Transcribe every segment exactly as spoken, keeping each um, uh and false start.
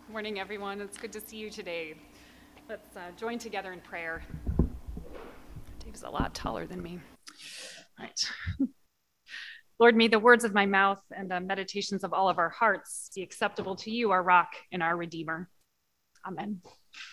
Morning, everyone. It's good to see you today. Let's uh, join together in prayer. Dave's a lot taller than me. All right. Lord, may the words of my mouth and the meditations of all of our hearts be acceptable to you, our rock and our redeemer. Amen.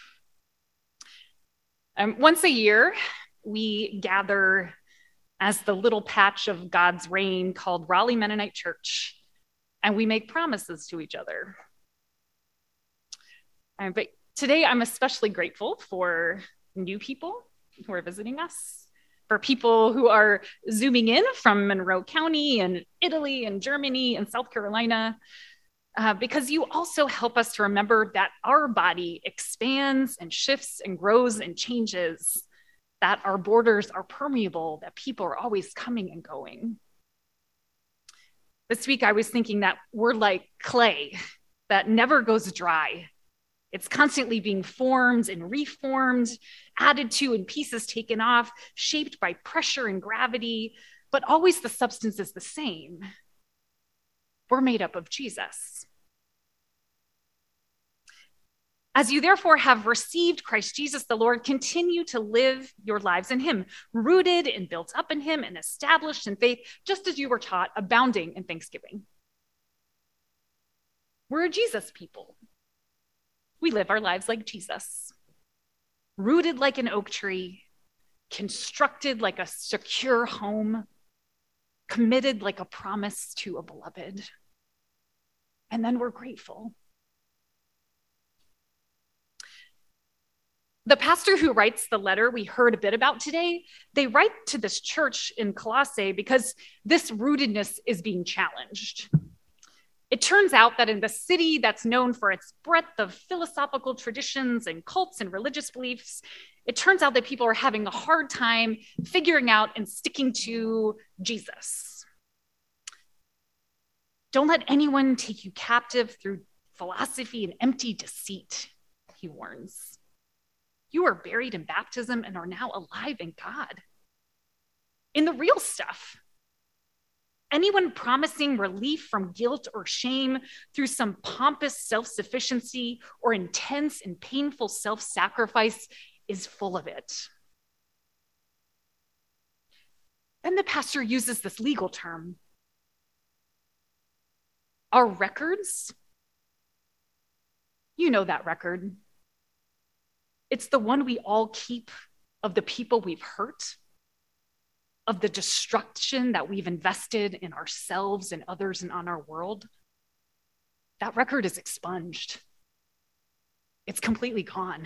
Um, once a year, we gather as the little patch of God's reign called Raleigh Mennonite Church, and we make promises to each other. Um, but today, I'm especially grateful for new people who are visiting us, for people who are zooming in from Monroe County and Italy and Germany and South Carolina, uh, because you also help us to remember that our body expands and shifts and grows and changes, that our borders are permeable, that people are always coming and going. This week, I was thinking that we're like clay that never goes dry. It's constantly being formed and reformed, added to and pieces taken off, shaped by pressure and gravity, but always the substance is the same. We're made up of Jesus. As you therefore have received Christ Jesus the Lord, continue to live your lives in him, rooted and built up in him and established in faith, just as you were taught, abounding in thanksgiving. We're a Jesus people. We live our lives like Jesus, rooted like an oak tree, constructed like a secure home, committed like a promise to a beloved. And then we're grateful. The pastor who writes the letter we heard a bit about today, they write to this church in Colossae because this rootedness is being challenged. It turns out that in the city that's known for its breadth of philosophical traditions and cults and religious beliefs, it turns out that people are having a hard time figuring out and sticking to Jesus. Don't let anyone take you captive through philosophy and empty deceit, he warns. You are buried in baptism and are now alive in God, in the real stuff. Anyone promising relief from guilt or shame through some pompous self-sufficiency or intense and painful self-sacrifice is full of it. Then the pastor uses this legal term. Our records, you know that record. It's the one we all keep of the people we've hurt, of the destruction that we've invested in ourselves and others and on our world. That record is expunged. It's completely gone.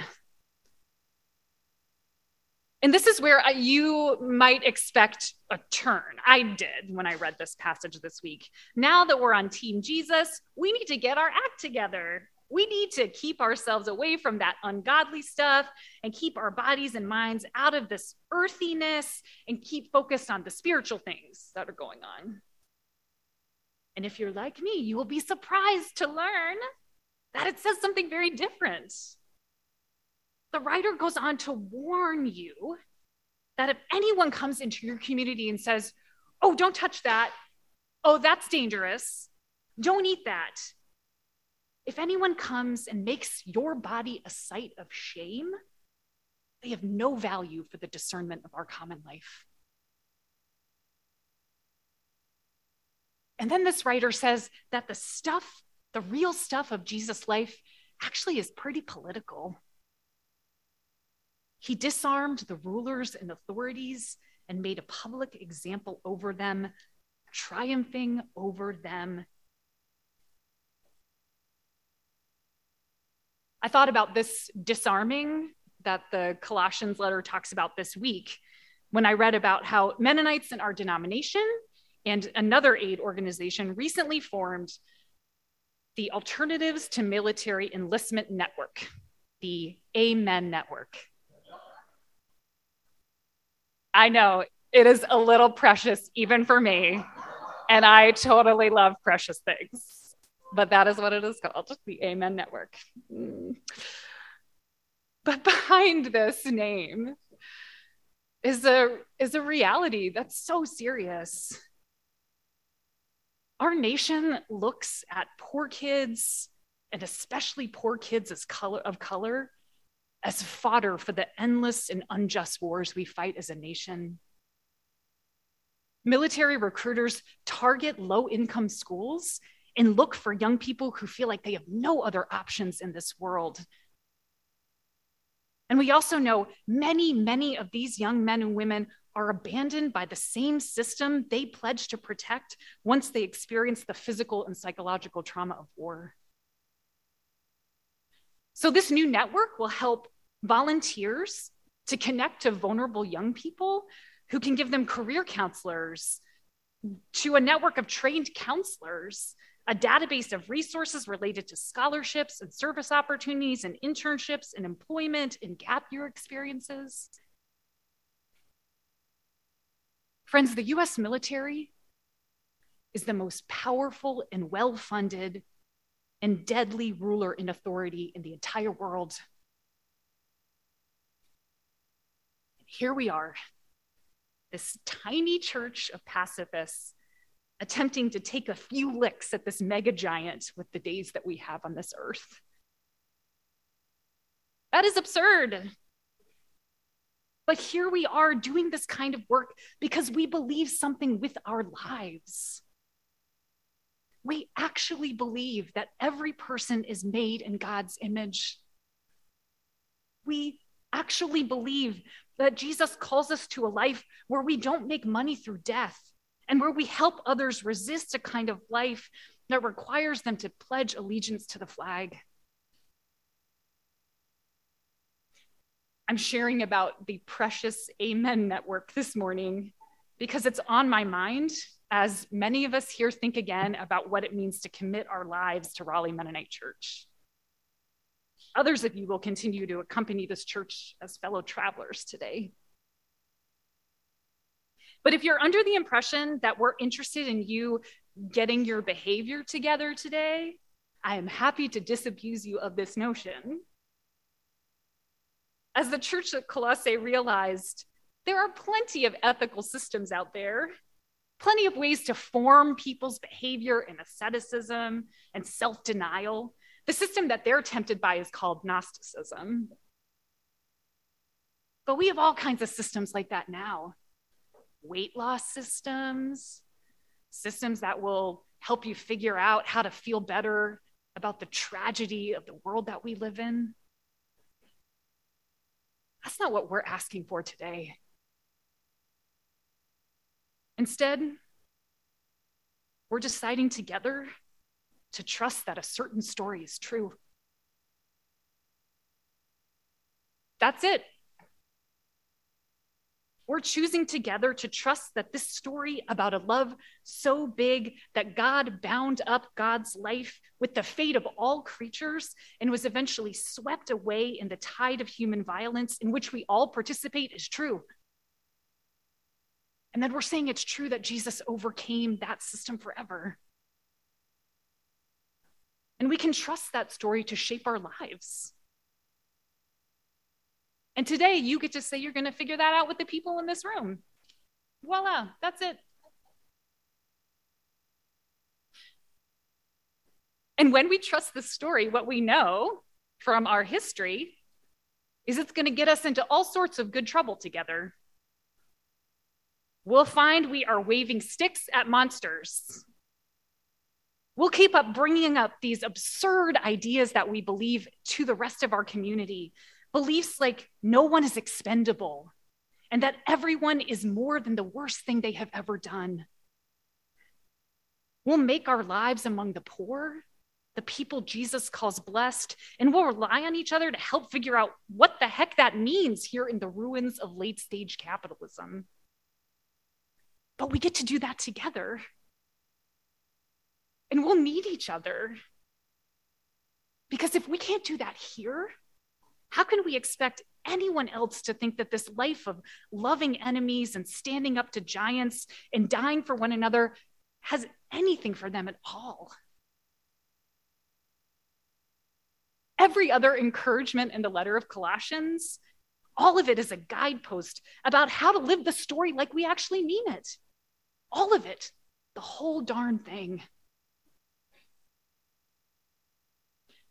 And this is where I, you might expect a turn. I did when I read this passage this week. Now that we're on Team Jesus, we need to get our act together. We need to keep ourselves away from that ungodly stuff and keep our bodies and minds out of this earthiness and keep focused on the spiritual things that are going on. And if you're like me, you will be surprised to learn that it says something very different. The writer goes on to warn you that if anyone comes into your community and says, oh, don't touch that. Oh, that's dangerous. Don't eat that. If anyone comes and makes your body a site of shame, they have no value for the discernment of our common life. And then this writer says that the stuff, the real stuff of Jesus' life actually is pretty political. He disarmed the rulers and authorities and made a public example over them, triumphing over them. I thought about this disarming that the Colossians letter talks about this week when I read about how Mennonites in our denomination and another aid organization recently formed the Alternatives to Military Enlistment Network, the Amen Network. I know, it is a little precious even for me, and I totally love precious things. But that is what it is called, the Amen Network. Mm. But behind this name is a, is a reality that's so serious. Our nation looks at poor kids and especially poor kids as color, of color, as fodder for the endless and unjust wars we fight as a nation. Military recruiters target low-income schools and look for young people who feel like they have no other options in this world. And we also know many, many of these young men and women are abandoned by the same system they pledged to protect once they experience the physical and psychological trauma of war. So this new network will help volunteers to connect to vulnerable young people who can give them career counselors, to a network of trained counselors, a database of resources related to scholarships and service opportunities and internships and employment and gap year experiences. Friends, the U S military is the most powerful and well-funded and deadly ruler in authority in the entire world. And here we are, this tiny church of pacifists attempting to take a few licks at this mega giant with the days that we have on this earth. That is absurd. But here we are doing this kind of work because we believe something with our lives. We actually believe that every person is made in God's image. We actually believe that Jesus calls us to a life where we don't make money through death and where we help others resist a kind of life that requires them to pledge allegiance to the flag. I'm sharing about the precious Amen Network this morning because it's on my mind as many of us here think again about what it means to commit our lives to Raleigh Mennonite Church. Others of you will continue to accompany this church as fellow travelers today. But if you're under the impression that we're interested in you getting your behavior together today, I am happy to disabuse you of this notion. As the church at Colossae realized, there are plenty of ethical systems out there, plenty of ways to form people's behavior in asceticism and self-denial. The system that they're tempted by is called Gnosticism. But we have all kinds of systems like that now. Weight loss systems, systems that will help you figure out how to feel better about the tragedy of the world that we live in. That's not what we're asking for today. Instead, we're deciding together to trust that a certain story is true. That's it. We're choosing together to trust that this story about a love so big that God bound up God's life with the fate of all creatures and was eventually swept away in the tide of human violence in which we all participate is true. And then we're saying it's true that Jesus overcame that system forever. And we can trust that story to shape our lives. And today you get to say you're going to figure that out with the people in this room. Voila, that's it. And when we trust this story, what we know from our history is it's going to get us into all sorts of good trouble together. We'll find we are waving sticks at monsters. We'll keep up bringing up these absurd ideas that we believe to the rest of our community. Beliefs like no one is expendable and that everyone is more than the worst thing they have ever done. We'll make our lives among the poor, the people Jesus calls blessed, and we'll rely on each other to help figure out what the heck that means here in the ruins of late-stage capitalism. But we get to do that together. And we'll need each other. Because if we can't do that here, how can we expect anyone else to think that this life of loving enemies and standing up to giants and dying for one another has anything for them at all? Every other encouragement in the letter of Colossians, all of it is a guidepost about how to live the story like we actually mean it. All of it, the whole darn thing.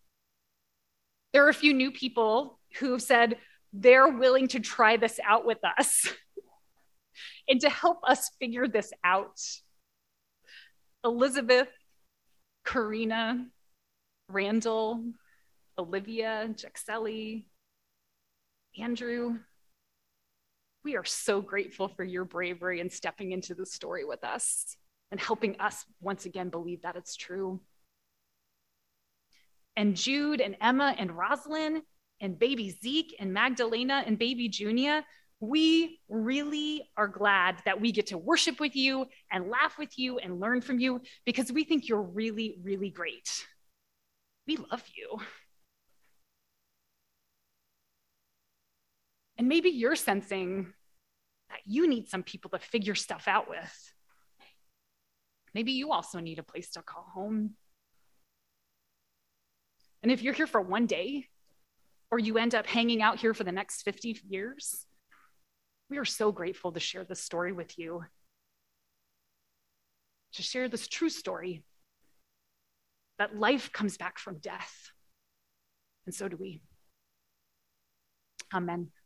There are a few new people who said they're willing to try this out with us and to help us figure this out. Elizabeth, Karina, Randall, Olivia, Jaxeli, Andrew, we are so grateful for your bravery in stepping into the story with us and helping us once again believe that it's true. And Jude and Emma and Rosalind and baby Zeke and Magdalena and baby Junia, we really are glad that we get to worship with you and laugh with you and learn from you because we think you're really, really great. We love you. And maybe you're sensing that you need some people to figure stuff out with. Maybe you also need a place to call home. And if you're here for one day, or you end up hanging out here for the next fifty years, we are so grateful to share this story with you. To share this true story that life comes back from death. And so do we. Amen.